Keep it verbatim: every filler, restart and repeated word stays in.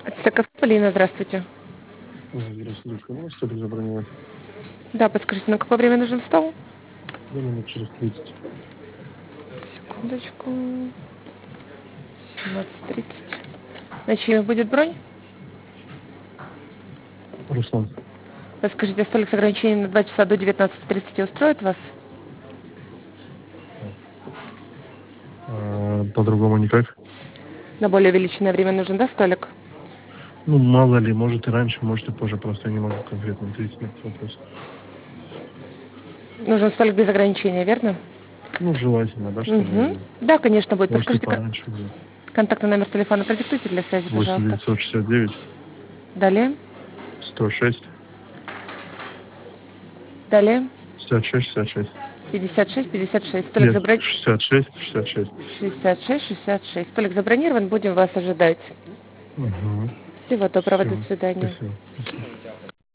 Циков Полина, здравствуйте. Здравствуйте, можно столик забронировать? Да, подскажите, на какое время нужен стол? Да, минут через тридцать. Секундочку. семнадцать тридцать. На чье будет бронь? Руслан, Подскажите, столик с ограничением на два часа до девятнадцати тридцати устроит вас? а, по-другому никак? На более увеличенное время нужен, да, столик? Ну, мало ли, может и раньше, может и позже, просто я не могу конкретно ответить на этот вопрос. Нужен столик без ограничения, верно? Ну, желательно, да, Угу. чтобы, Да, конечно, будет. может и Подскажите, ка- пораньше было. контактный номер телефона продиктуйте для связи, восемь пожалуйста. девятьсот шестьдесят девять Далее. сто шесть Далее. шестьдесят шесть шестьдесят шесть. пятьдесят шесть пятьдесят шесть. Столик Нет, забронирован. шестьдесят шесть шестьдесят шесть. шестьдесят шесть шестьдесят шесть. Столик забронирован, будем вас ожидать. Угу. Всего доброго, до Все, свидания. спасибо. Спасибо.